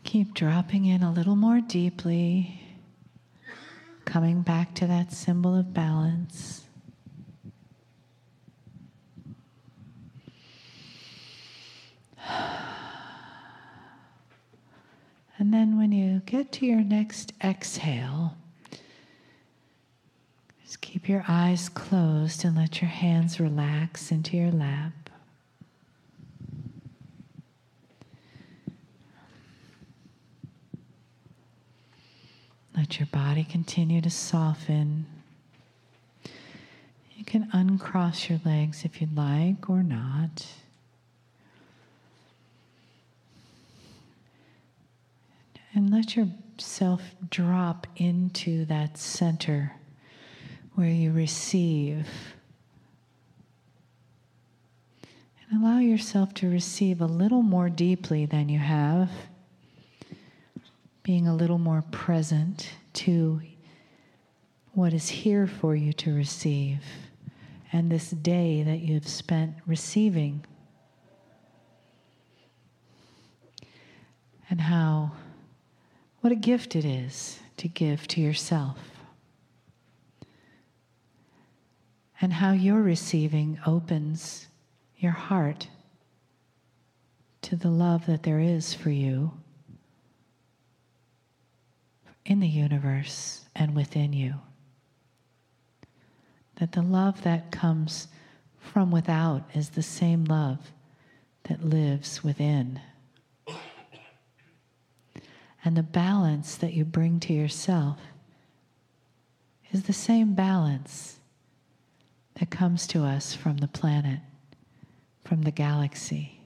Keep dropping in a little more deeply, coming back to that symbol of balance. And then when you get to your next exhale, just keep your eyes closed and let your hands relax into your lap. Let your body continue to soften. You can uncross your legs if you'd like or not. And let yourself drop into that center where you receive. And allow yourself to receive a little more deeply than you have, being a little more present to what is here for you to receive, and this day that you've spent receiving. And what a gift it is to give to yourself. And how your receiving opens your heart to the love that there is for you in the universe and within you. That the love that comes from without is the same love that lives within. And the balance that you bring to yourself is the same balance that comes to us from the planet, from the galaxy.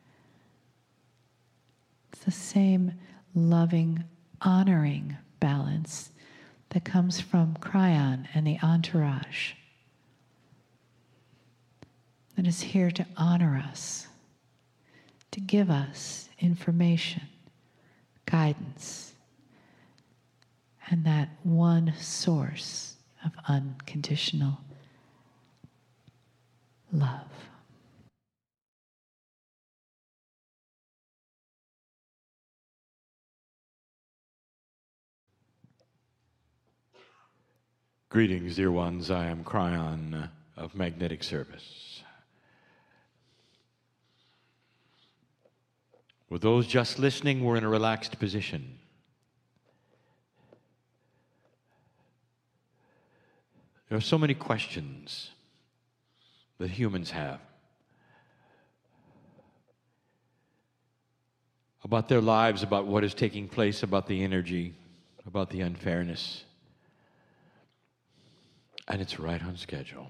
It's the same loving, honoring balance that comes from Kryon and the entourage, that is here to honor us, to give us information, guidance, and that one source of unconditional love. Greetings, dear ones. I am Kryon of Magnetic Service. With those just listening, we're in a relaxed position. There are so many questions that humans have about their lives, about what is taking place, about the energy, about the unfairness. And it's right on schedule.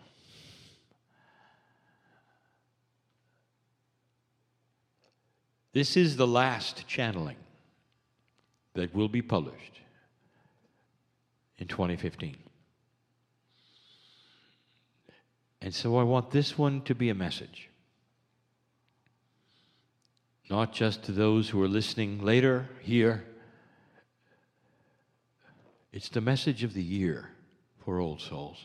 This is the last channeling that will be published in 2015. And so I want this one to be a message. Not just to those who are listening later, here. It's the message of the year for old souls.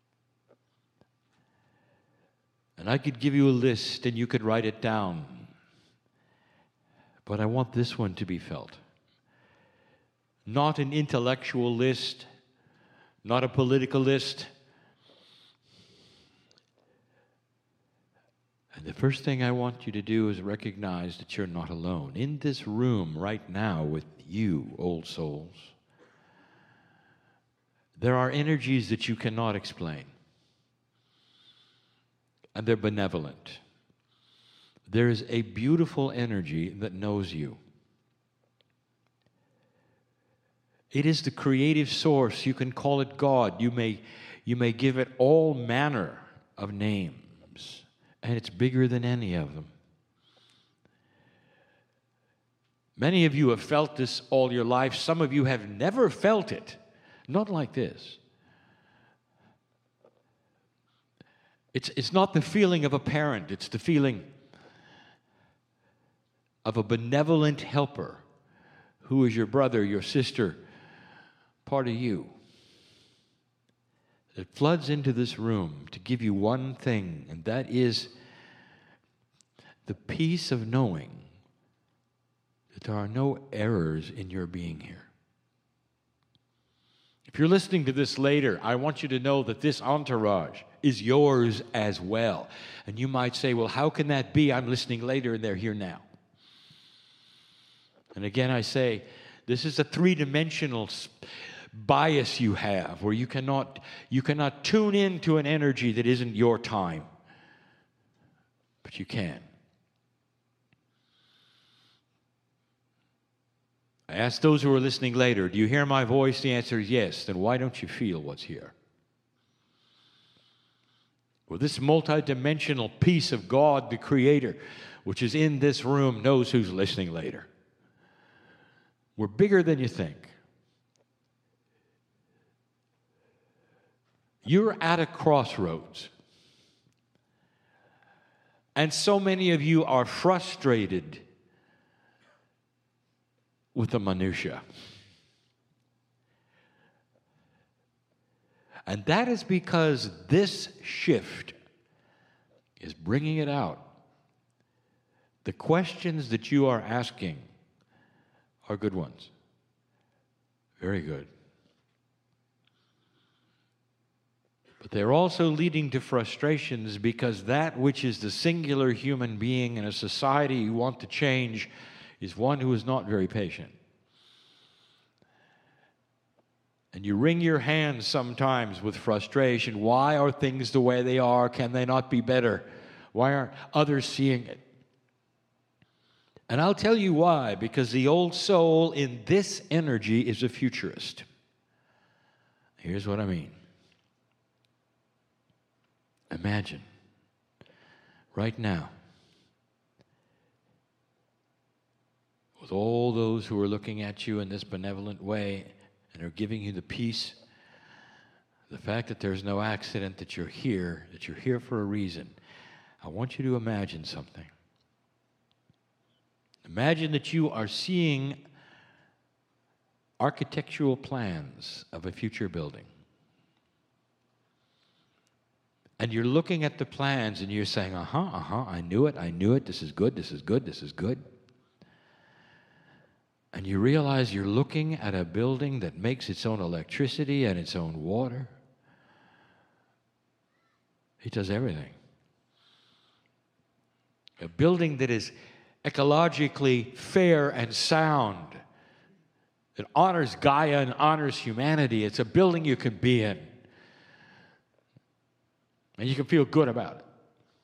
And I could give you a list and you could write it down. But I want this one to be felt. Not an intellectual list, not a political list. And the first thing I want you to do is recognize that you're not alone. In this room right now with you, old souls, there are energies that you cannot explain. And they're benevolent. There is a beautiful energy that knows you. It is the creative source. You can call it God. You may give it all manner of names. And it's bigger than any of them. Many of you have felt this all your life. Some of you have never felt it. Not like this. It's not the feeling of a parent. It's the feeling of a benevolent helper who is your brother, your sister, part of you. It floods into this room to give you one thing, and that is the peace of knowing that there are no errors in your being here. If you're listening to this later, I want you to know that this entourage is yours as well. And you might say, well, how can that be? I'm listening later and they're here now. And again, I say, this is a three-dimensional bias you have where you cannot tune into an energy that isn't your time. But you can. I ask those who are listening later, do you hear my voice? The answer is yes. Then why don't you feel what's here? Well, this multidimensional piece of God, the Creator, which is in this room, knows who's listening later. We're bigger than you think. You're at a crossroads. And so many of you are frustrated with the minutiae. And that is because this shift is bringing it out. The questions that you are asking are good ones. Very good. But they're also leading to frustrations because that which is the singular human being in a society you want to change is one who is not very patient. And you wring your hands sometimes with frustration. Why are things the way they are? Can they not be better? Why aren't others seeing it? And I'll tell you why. Because the old soul in this energy is a futurist. Here's what I mean. Imagine, right now, with all those who are looking at you in this benevolent way and are giving you the peace, the fact that there's no accident, that you're here for a reason. I want you to imagine something. Imagine that you are seeing architectural plans of a future building. And you're looking at the plans and you're saying, I knew it, this is good, this is good, this is good. And you realize you're looking at a building that makes its own electricity and its own water. It does everything. A building that is ecologically fair and sound, that honors Gaia and honors humanity. It's a building you can be in. And you can feel good about it.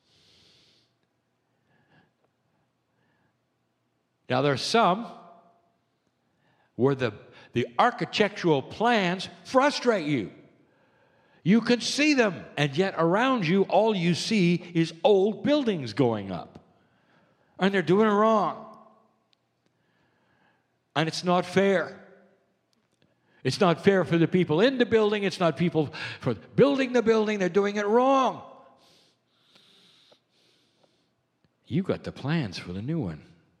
Now, there are some where the architectural plans frustrate you. You can see them, and yet around you, all you see is old buildings going up. And they're doing it wrong. And it's not fair. It's not fair for the people in the building. It's not people for building the building. They're doing it wrong. You got the plans for the new one.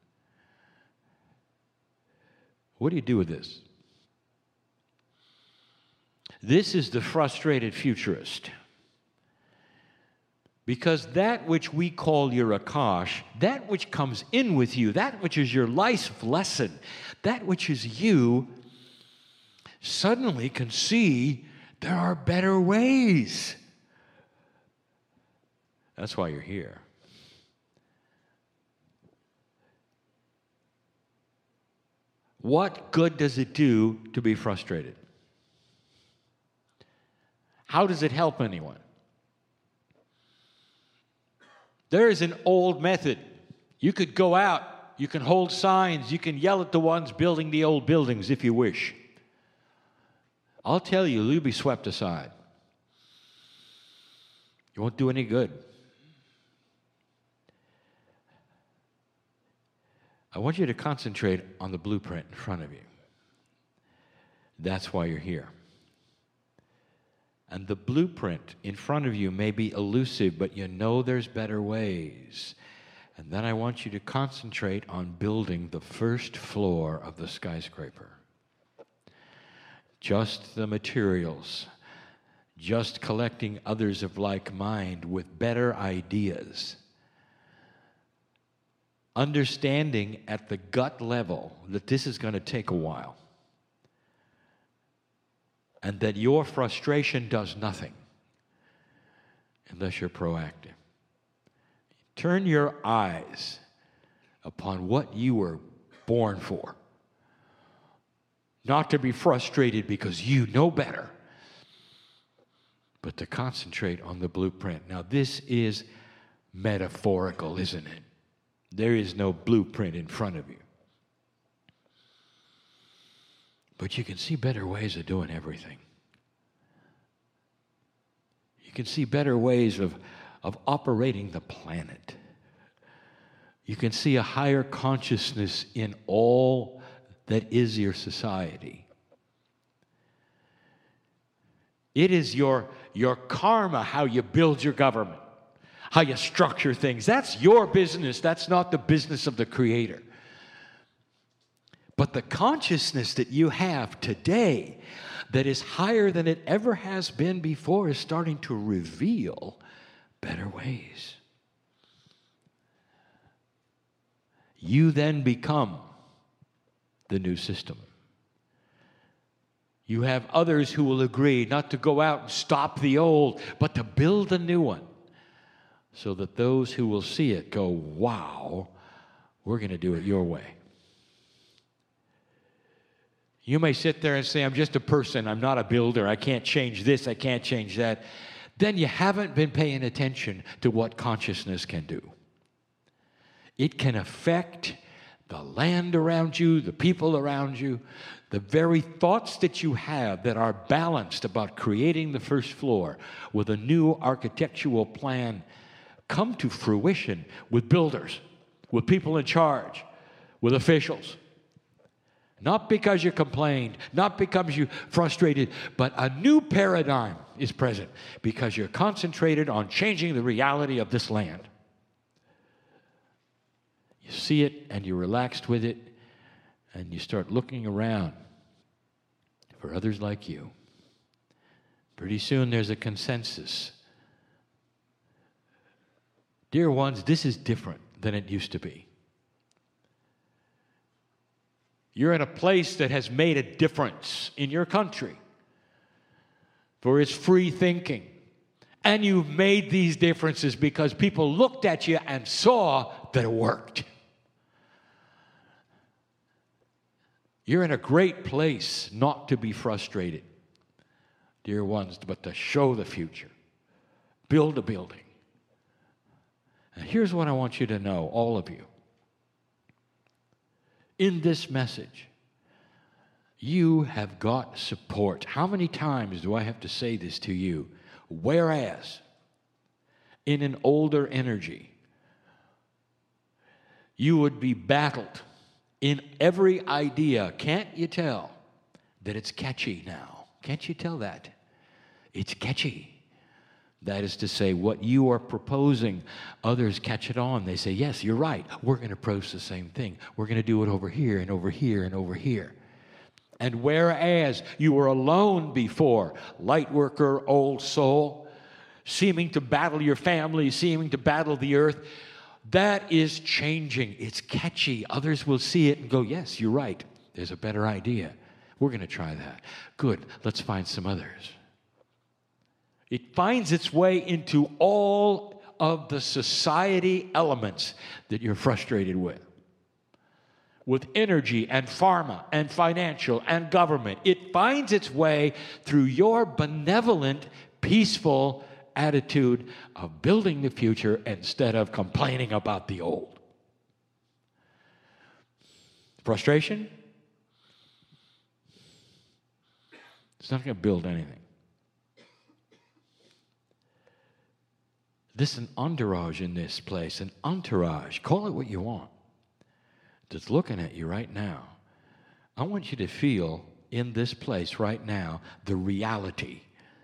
What do you do with this? This is the frustrated futurist. Because that which we call your Akash, that which comes in with you, that which is your life lesson, that which is you, suddenly can see there are better ways. That's why you're here. What good does it do to be frustrated? How does it help anyone? There is an old method. You could go out, you can hold signs, you can yell at the ones building the old buildings if you wish. I'll tell you, you'll be swept aside. You won't do any good. I want you to concentrate on the blueprint in front of you. That's why you're here. And the blueprint in front of you may be elusive, but you know there's better ways. And then I want you to concentrate on building the first floor of the skyscraper. Just the materials, just collecting others of like mind with better ideas. understanding at the gut level that this is going to take a while, and that your frustration does nothing unless you're proactive. Turn your eyes upon what you were born for. Not to be frustrated because you know better, but to concentrate on the blueprint. Now, this is metaphorical, isn't it? There is no blueprint in front of you. But you can see better ways of doing everything. You can see better ways of operating the planet. You can see a higher consciousness in all that is your society. It is your karma, how you build your government, how you structure things. That's your business. That's not the business of the Creator. But the consciousness that you have today that is higher than it ever has been before is starting to reveal better ways. You then become the new system. You have others who will agree not to go out and stop the old, but to build a new one, so that those who will see it go, wow, we're going to do it your way. You may sit there and say, I'm just a person, I'm not a builder, I can't change this, I can't change that. Then you haven't been paying attention to what consciousness can do. It can affect the land around you, the people around you, the very thoughts that you have that are balanced about creating the first floor with a new architectural plan come to fruition with builders, with people in charge, with officials. Not because you complained, not because you frustrated, but a new paradigm is present because you're concentrated on changing the reality of this land. You see it and you're relaxed with it, and you start looking around for others like you. Pretty soon there's a consensus. Dear ones, this is different than it used to be. You're in a place that has made a difference in your country for its free thinking. And you've made these differences because people looked at you and saw that it worked. You're in a great place not to be frustrated, dear ones, but to show the future. Build a building. And here's what I want you to know, all of you. In this message, you have got support. How many times do I have to say this to you? Whereas, in an older energy, you would be battled in every idea. Can't you tell that it's catchy now? Can't you tell that? It's catchy. That is to say, what you are proposing, others catch it on. They say, yes, you're right. We're going to approach the same thing. We're going to do it over here and over here and over here. And whereas you were alone before, light worker, old soul, seeming to battle your family, seeming to battle the earth, that is changing. It's catchy. Others will see it and go, yes, you're right. There's a better idea. We're going to try that. Good. Let's find some others. It finds its way into all of the society elements that you're frustrated with energy and pharma and financial and government. It finds its way through your benevolent, peaceful attitude of building the future instead of complaining about the old. Frustration? It's not going to build anything. There's an entourage in this place, an entourage. Call it what you want. That's looking at you right now. I want you to feel in this place right now the reality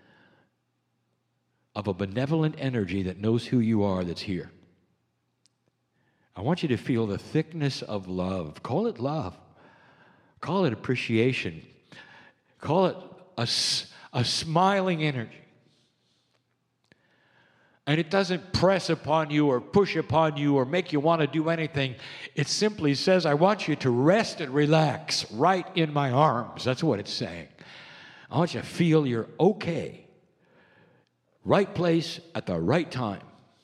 of a benevolent energy that knows who you are that's here. I want you to feel the thickness of love. Call it love. Call it appreciation. Call it a smiling energy. And it doesn't press upon you or push upon you or make you want to do anything. It simply says, I want you to rest and relax right in my arms. That's what it's saying. I want you to feel you're okay. Right place at the right time.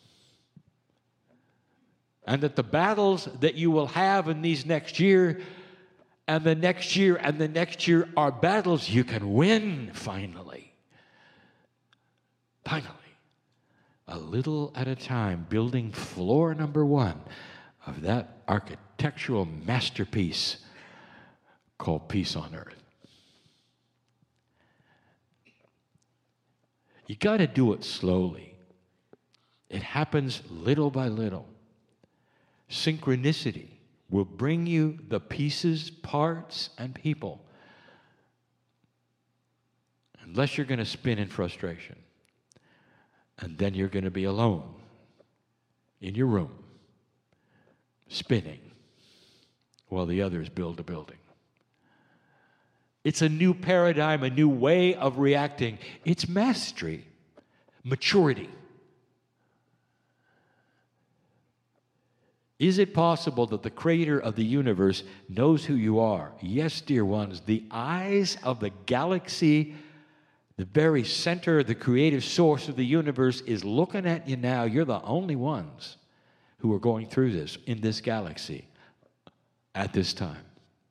And that the battles that you will have in these next year and the next year and the next year are battles you can win finally. Finally. A little at a time, building floor number 1 of that architectural masterpiece called Peace on Earth. You got to do it slowly. It happens little by little. Synchronicity will bring you the pieces, parts, and people. Unless you're going to spin in frustration. And then you're going to be alone in your room, spinning, while the others build a building. It's a new paradigm, a new way of reacting. It's mastery, maturity. Is it possible that the creator of the universe knows who you are? Yes, dear ones, the eyes of the galaxy, the very center, the creative source of the universe is looking at you now. You're the only ones who are going through this in this galaxy at this time.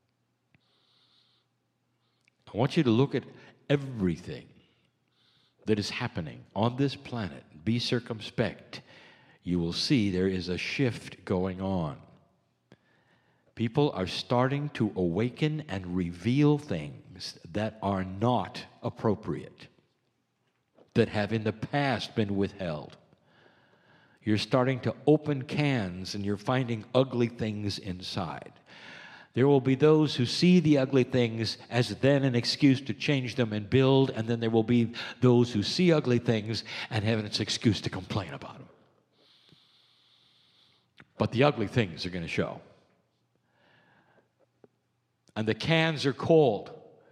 I want you to look at everything that is happening on this planet. Be circumspect. You will see there is a shift going on. People are starting to awaken and reveal things that are not appropriate, that have in the past been withheld. You're starting to open cans and you're finding ugly things inside. There will be those who see the ugly things as then an excuse to change them and build, and then there will be those who see ugly things and have an excuse to complain about them. But the ugly things are going to show. And the cans are cold.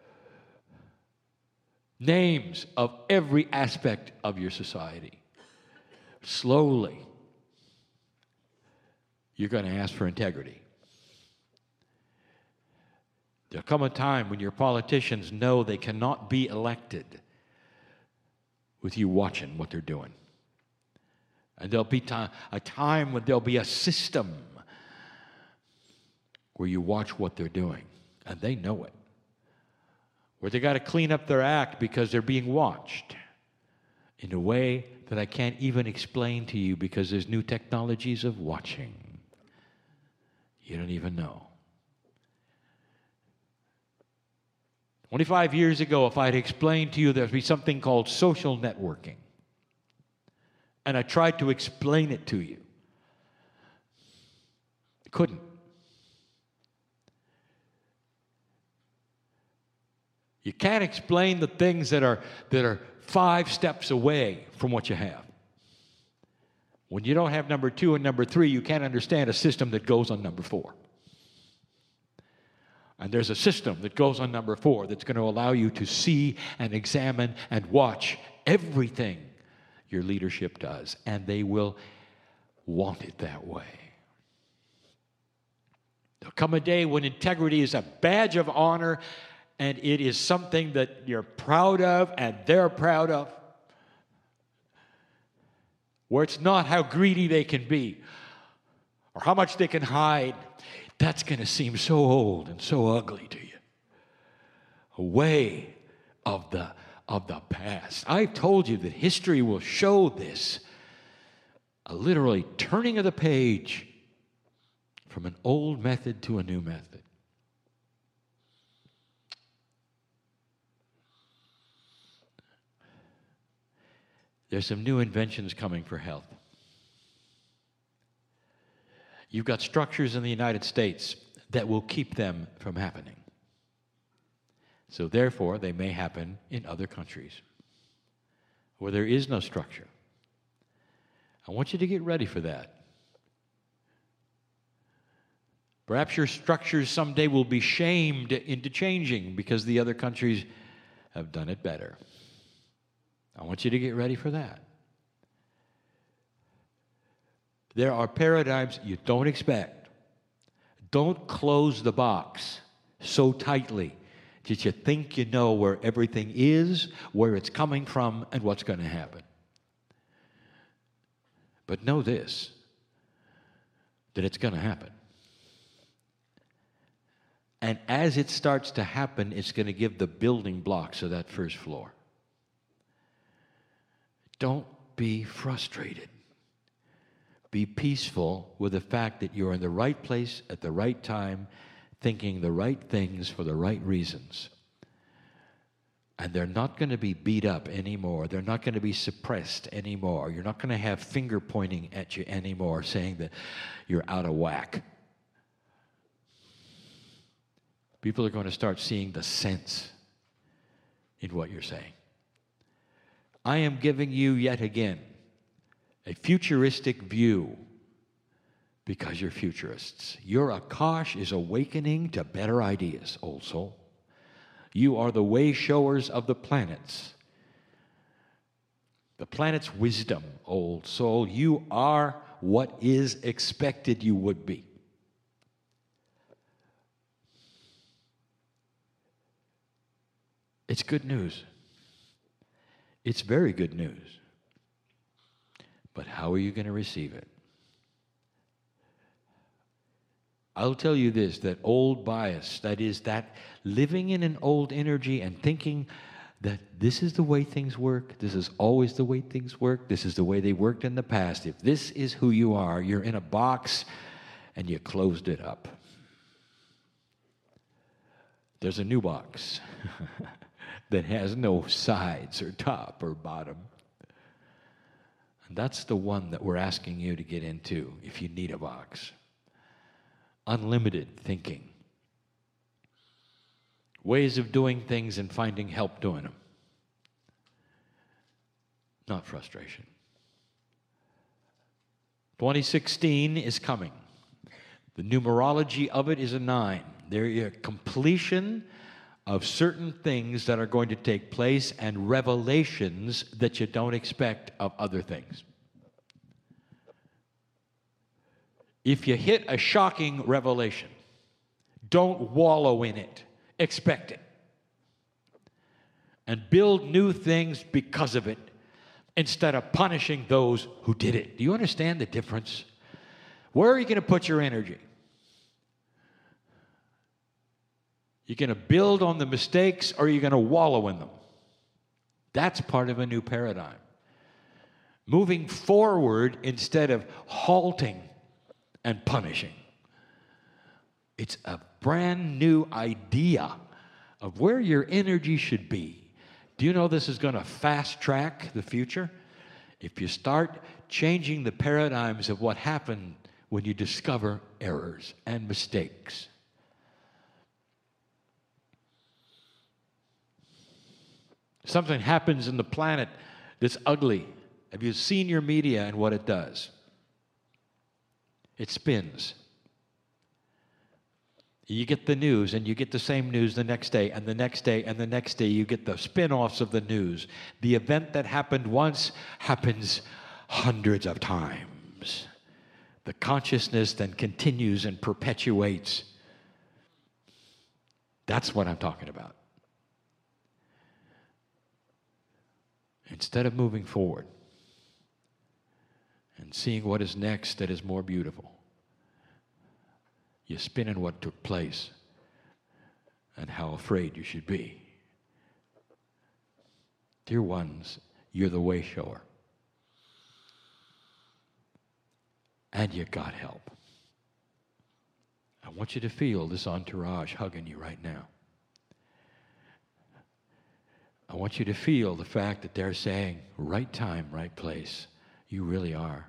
Names of every aspect of your society. Slowly, you're going to ask for integrity. There'll come a time when your politicians know they cannot be elected with you watching what they're doing. And there'll be a time when there'll be a system where you watch what they're doing. And they know it. Where they got to clean up their act because they're being watched in a way that I can't even explain to you because there's new technologies of watching. You don't even know. 25 years ago, if I'd explained to you there'd be something called social networking, and I tried to explain it to you, I couldn't. You can't explain the things that are 5 steps away from what you have. When you don't have number 2 and number 3, you can't understand a system that goes on number 4. And there's a system that goes on number 4 that's going to allow you to see and examine and watch everything your leadership does. And they will want it that way. There'll come a day when integrity is a badge of honor, and it is something that you're proud of and they're proud of. Where it's not how greedy they can be or how much they can hide. That's going to seem so old and so ugly to you. A way of the past. I've told you that history will show this. A literally turning of the page from an old method to a new method. There's some new inventions coming for health. You've got structures in the United States that will keep them from happening. So therefore, they may happen in other countries where there is no structure. I want you to get ready for that. Perhaps your structures someday will be shamed into changing because the other countries have done it better. I want you to get ready for that. There are paradigms you don't expect. Don't close the box so tightly that you think you know where everything is, where it's coming from, and what's going to happen. But know this, that it's going to happen. And as it starts to happen, it's going to give the building blocks of that first floor. Don't be frustrated. Be peaceful with the fact that you're in the right place at the right time, thinking the right things for the right reasons. And they're not going to be beat up anymore. They're not going to be suppressed anymore. You're not going to have finger pointing at you anymore saying that you're out of whack. People are going to start seeing the sense in what you're saying. I am giving you yet again a futuristic view because you're futurists. Your Akash is awakening to better ideas, old soul. You are the way showers of the planets. The planet's wisdom, old soul. You are what is expected you would be. It's good news. It's very good news. But how are you going to receive it? I'll tell you this, that old bias, that is that living in an old energy and thinking that this is the way things work, this is always the way things work, this is the way they worked in the past. If this is who you are, you're in a box and you closed it up. There's a new box that has no sides or top or bottom. And that's the one that we're asking you to get into if you need a box. Unlimited thinking. Ways of doing things and finding help doing them. Not frustration. 2016 is coming. The numerology of it is a 9. There is a completion of certain things that are going to take place and revelations that you don't expect of other things. If you hit a shocking revelation, don't wallow in it. Expect it. And build new things because of it instead of punishing those who did it. Do you understand the difference? Where are you going to put your energy? You're going to build on the mistakes or are you going to wallow in them? That's part of a new paradigm. Moving forward instead of halting and punishing. It's a brand new idea of where your energy should be. Do you know this is going to fast track the future? If you start changing the paradigms of what happened when you discover errors and mistakes. Something happens in the planet that's ugly. Have you seen your media and what it does? It spins. You get the news, and you get the same news the next day, and the next day, and the next day. You get the spin-offs of the news. The event that happened once happens hundreds of times. The consciousness then continues and perpetuates. That's what I'm talking about. Instead of moving forward and seeing what is next that is more beautiful, you spin in what took place and how afraid you should be. Dear ones, you're the way shower. And you got help. I want you to feel this entourage hugging you right now. I want you to feel the fact that they're saying, right time, right place. You really are.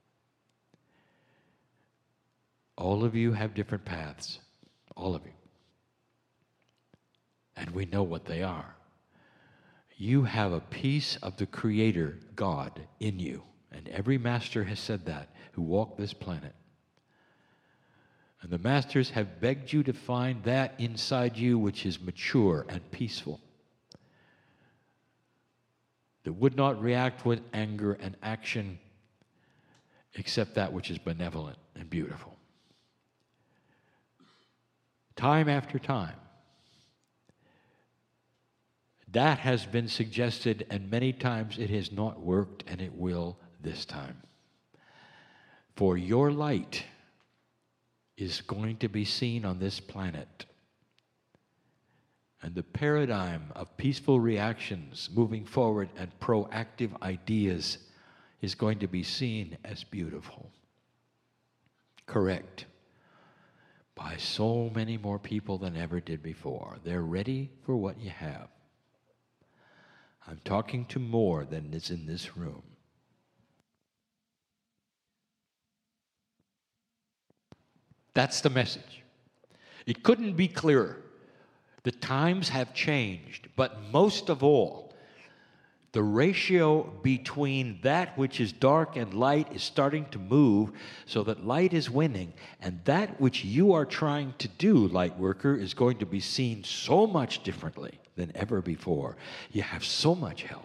All of you have different paths. All of you. And we know what they are. You have a piece of the Creator, God, in you. And every master has said that who walked this planet. And the masters have begged you to find that inside you which is mature and peaceful. That would not react with anger and action except that which is benevolent and beautiful. Time after time, that has been suggested, and many times it has not worked, and it will this time. For your light is going to be seen on this planet. And the paradigm of peaceful reactions moving forward and proactive ideas is going to be seen as beautiful. Correct. By so many more people than ever did before. They're ready for what you have. I'm talking to more than is in this room. That's the message. It couldn't be clearer. The times have changed, but most of all, the ratio between that which is dark and light is starting to move so that light is winning, and that which you are trying to do, light worker, is going to be seen so much differently than ever before. You have so much help.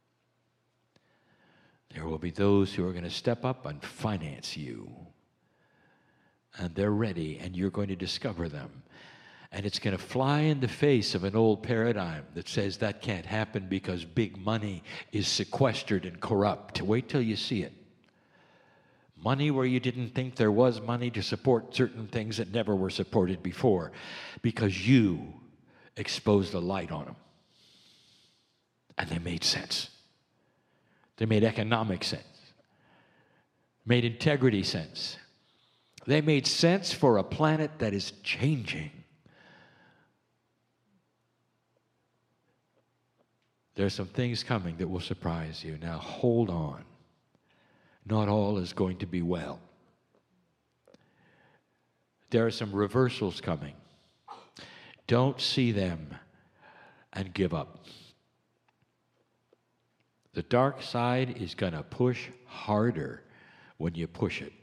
There will be those who are going to step up and finance you. And they're ready, and you're going to discover them. And it's going to fly in the face of an old paradigm that says that can't happen because big money is sequestered and corrupt. Wait till you see it. Money where you didn't think there was money to support certain things that never were supported before because you exposed a light on them. And they made sense. They made economic sense. Made integrity sense. They made sense for a planet that is changing. There are some things coming that will surprise you. Now hold on. Not all is going to be well. There are some reversals coming. Don't see them and give up. The dark side is going to push harder when you push it.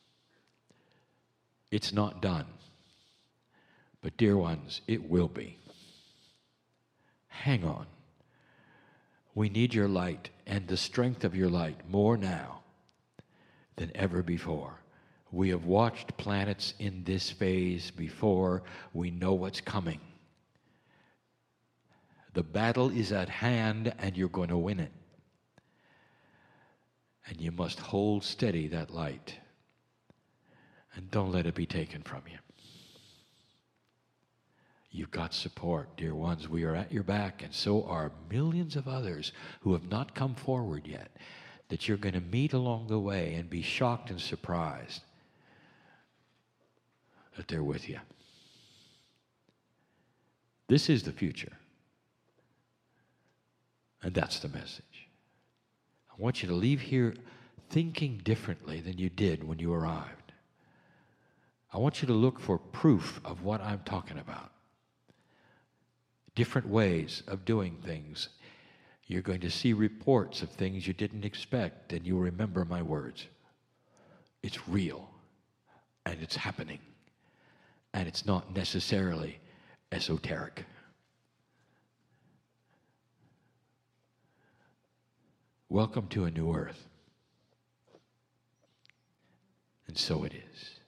It's not done. But dear ones, it will be. Hang on. We need your light and the strength of your light more now than ever before. We have watched planets in this phase before. We know what's coming. The battle is at hand, and you're going to win it. And you must hold steady that light. And don't let it be taken from you. You've got support, dear ones. We are at your back, and so are millions of others who have not come forward yet, that you're going to meet along the way and be shocked and surprised that they're with you. This is the future. And that's the message. I want you to leave here thinking differently than you did when you arrived. I want you to look for proof of what I'm talking about. Different ways of doing things. You're going to see reports of things you didn't expect, and you'll remember my words. It's real, and it's happening, and it's not necessarily esoteric. Welcome to a new earth. And so it is.